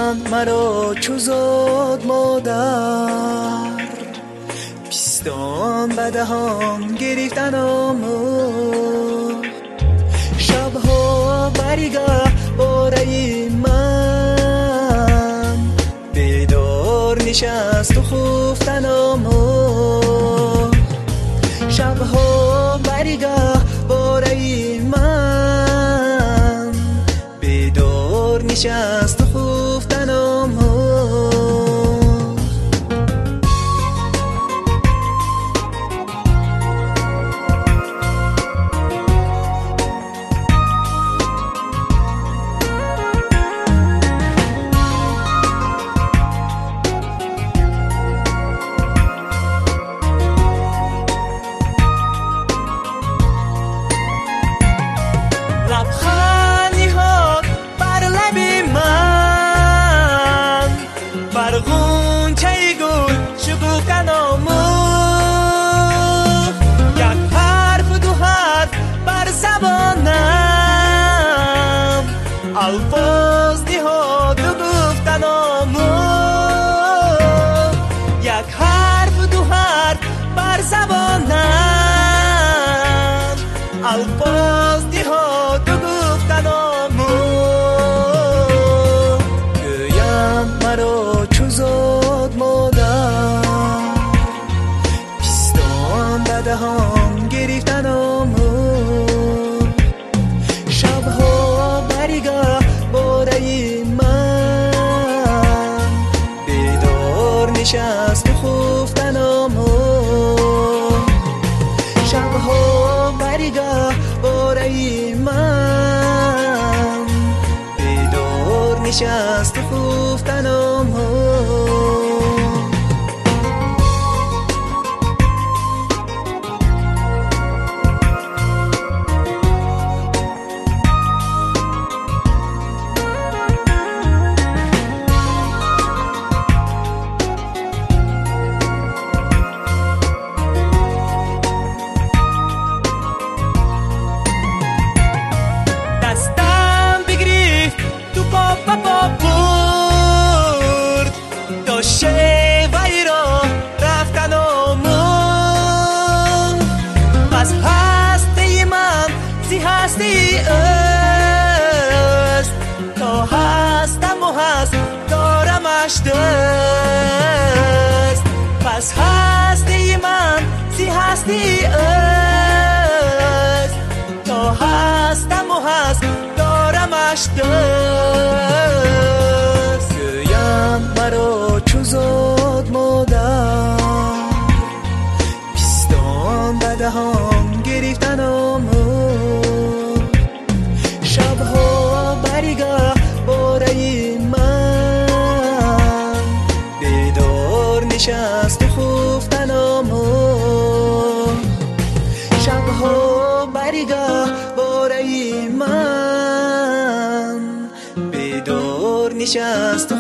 مرا چو زاد مادر، پیستان به دهان گرفتن آمد. شبها بریگه باره من، بیدار نشست و خفتن آمد. شبها بریگه باره من، بیدار نشست و خفتن آمد. لبخندی ها بر لب من، بر غنچه گل شکوفه آمد. یک حرف دو حرف بر زبانم، الفاظ نهاد و گفتن آمد. یک حرف دو حرف بر زبانم، الفاظ نهاد و گفتن آمد. گویم مرا چو زاد مادر، پیستان به دهان گرفتن آمد. شبها بریگه باره من، بیدار نشست و خفتن آمد. شبها بریگه باره من، بیدار نشست و خفتن آمد. دستم بگرفت تو پا برد، تا شیوهی را رفتن آمد. پس هستی من زی هستی است، تا هستم و هست دارمش دست. پس هستی من زی هستی است، تا هستم و هست دارمش دست. گویم مرا چو زاد مادر، پیستان به دهان گرفتن آمد. شبها بریگه باره من، بیدار نشست و خفتن آمد. شبها بریگه باره من، بیدار نشست و